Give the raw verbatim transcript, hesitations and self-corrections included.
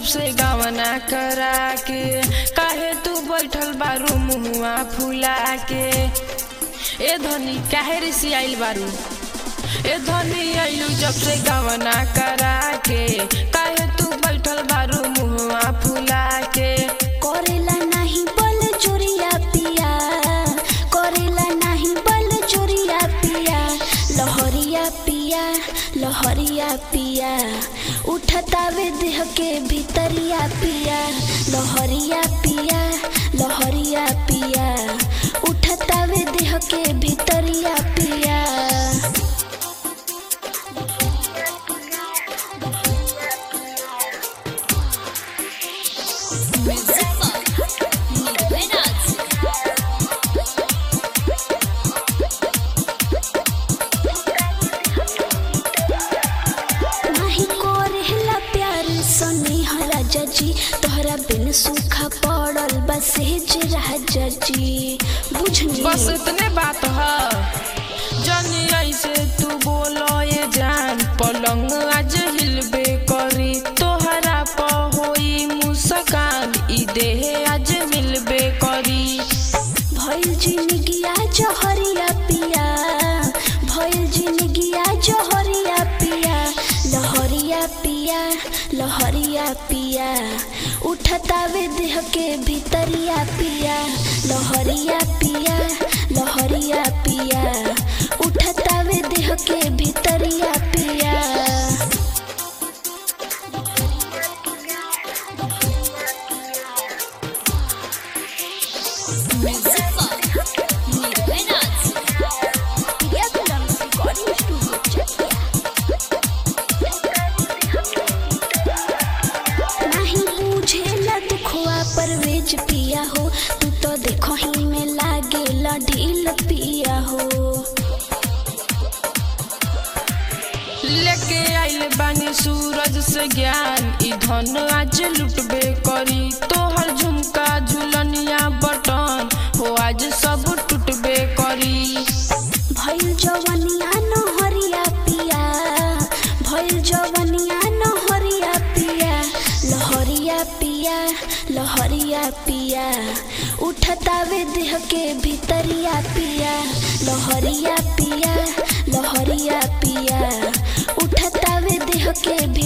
जब से गावना करा के, काहे तू बैठल बारू मुहुआ फुला के। ए धनी काहे रिसी आइल बारू, ए धनी आइलू जब से गावना करा के, काहे तू बैठल बारू मुहुआ फुला के। करेला नहीं बल चोरिया पिया, करेला नहीं बल चोरिया पिया। लहरिया पिया लहरिया पिया, उठतावे देह के भीतरिया पिया। लहरिया पिया लहरिया पिया, उठतावे देह के भीतरिया पिया। जी तोहरा बिन सूखा पड़ल बसेज राजा जी, बुझनी बस इतने बात है। जनी ऐसे तू बोलो ये जान, पलंग आज हिलबे करी, तोहरा प होई मुस्कान, ई देह आज मिलबे करी। भइल जिंदगिया जहरिया पिया, भइल जिंदगिया जहरिया पिया। लहरिया पिया लहरिया पिया, उठतावे देह के भीतरिया पिया। लहरिया पिया लहरिया पिया, उठतावे देह के भीतरिया पिया। परवेज पिया हो, तू तो देखो ही में लागे ढील पिया हो। लेके आइल बानी सूरज से ज्ञान, ई धन आज लुटबे करी, तोहर झुमका झुलनिया बटन हो आज सब टूटबे करी। भइल जवनिया नहरिया पिया, भइल जवनिया नहरिया पिया। लहरिया पिया लहरिया पिया, उठतावे देह के भीतरिया पिया। लहरिया पिया लहरिया पिया, उठतावे देह के